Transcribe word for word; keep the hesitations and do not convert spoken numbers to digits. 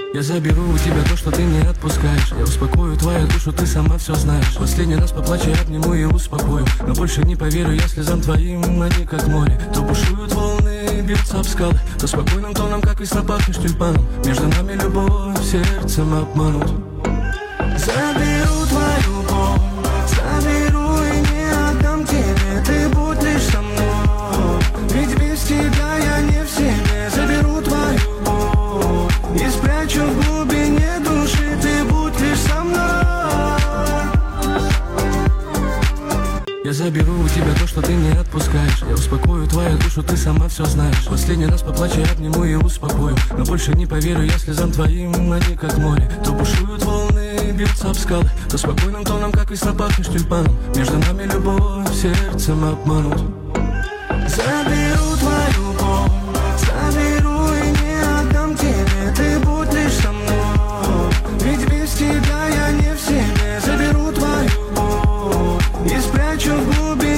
Я заберу у тебя то, что ты не отпускаешь. Я успокою твою душу, ты сама все знаешь. Последний раз поплачу, я обниму и успокою. Но больше не поверю я слезам твоим, они как море. То бушуют волны, бьются об скалы, то спокойным тоном, как весна, пахнешь тюльпаном. Между нами любовь, сердцем обманут. Заберу твою боль, заберу и не отдам тебе. Ты будь лишь со мной, ведь без тебя я не в себе. Заберу твою боль и спрячу в глубине души. Ты будь лишь со мной. Я заберу у тебя то, что ты не отпускаешь. Я успокою твою душу, ты сама все знаешь. Последний раз поплачу, я обниму и успокою. Но больше не поверю я слезам твоим, они как море. То бушуют волны, бьются об скалы, то спокойным тоном, как весна, пахнешь тюльпаном. Между нами любовь, сердцем обманут. Заберу твою боль, заберу и не отдам тебе. Ты будь лишь со мной, ведь без тебя я не в себе. Заберу твою боль и спрячу в глубине